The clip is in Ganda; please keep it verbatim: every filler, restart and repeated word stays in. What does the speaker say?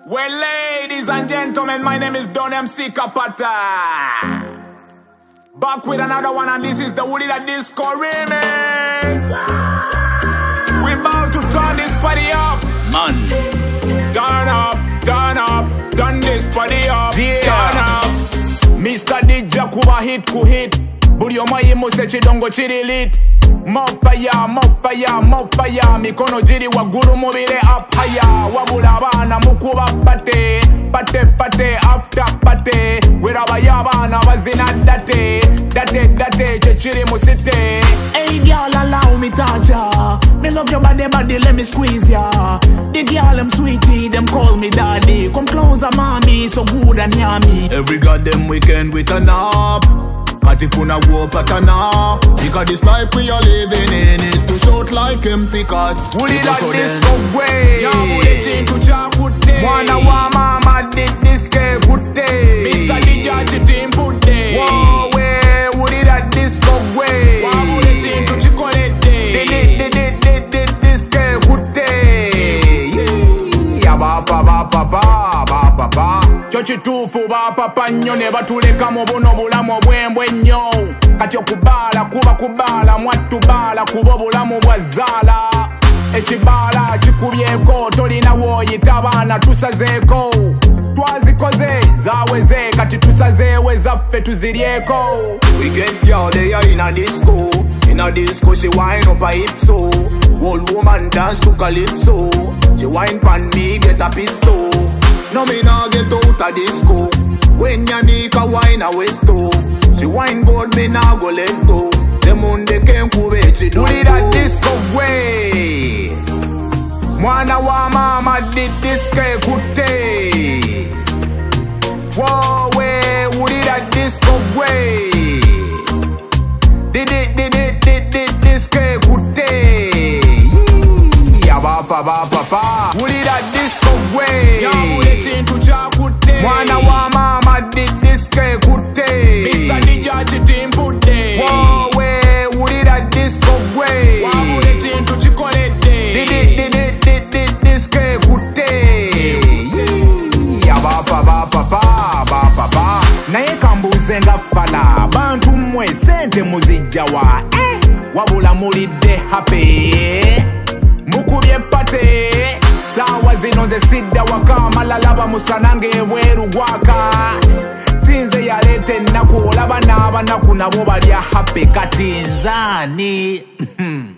Well, ladies and gentlemen, my name is Don M C Kapata. Back with another one, and this is the Woody Da Disco remix. We about to turn this party up, man. Turn up, turn up, turn this party up, yeah. Turn up. Mister D J kuba hit ku hit. Buri omaye mose chidongo chiri lit. More fire, more fire, more fire. Mikono jiri waguru mubire up higher. Wabula bana mukuba pate, pate pate after pate. Wiraba yabana bazina date, date date chechiri musite. Hey girl, allow me touch ya. Me love your body, body, let me squeeze ya. The girl, them sweetie, them call me daddy. Come closer, mommy, so good and yummy. Every goddamn weekend we turn up. Katifuna go patana. Because this life we are living in is too short like M C Cuts. Woody Da Disco way. Ya mule chintu cha kute. Mwana wa mama did diske kute. Mister D J chitimpute. Wow we Woody Da Disco way. Wa mule chintu chikolete. Did did did did did diske kute. Ya ba ba ba ba ba ba ba ba. Chochi tufu ba papa nyo ne batuleka mu buno bulamu bwembwe nnyo. Kati okubala kuba kubala mwattu bala kuba bulamu bwazala. Ekibala kikubyeko tolina woyita abaana tusazeeko. Twazikoze zaweze kati tusazeewe zaffe tuziryeko. We get girl they are in a disco. In a disco she wine up a hip so. Old woman dance to calypso. She wine pan me get a pistol. No me nah get out a disco. When Yanika wine a westo. She wine good me nah go let go. The Monday can't kubechi do. Woody Da Disco way. Mwana wa mama did diske kute. Wow way Woody Da Disco way. Did it did it did it diske kute. Ya ba fa ba pa pa. Woody Da Disco way. Ya mule chintu cha kute. Mwana wa mama did diske kute. Mister D J chitimpute. Wow way Woody Da Disco way. Wa mule chintu chikolete. Did it did it did it diske kute. Ya ba fa ba pa pa ba pa pa. Naye kambuze nga fala. Bantu mwe sente muzijjawa. Eh wabula mulidde happy. Mukubye pate. Sawa zino ze sidda waka malalaba musanange ebweru gwaka. Sinze yalete naku olaba n'abanaku nabo balya happy kati nzani.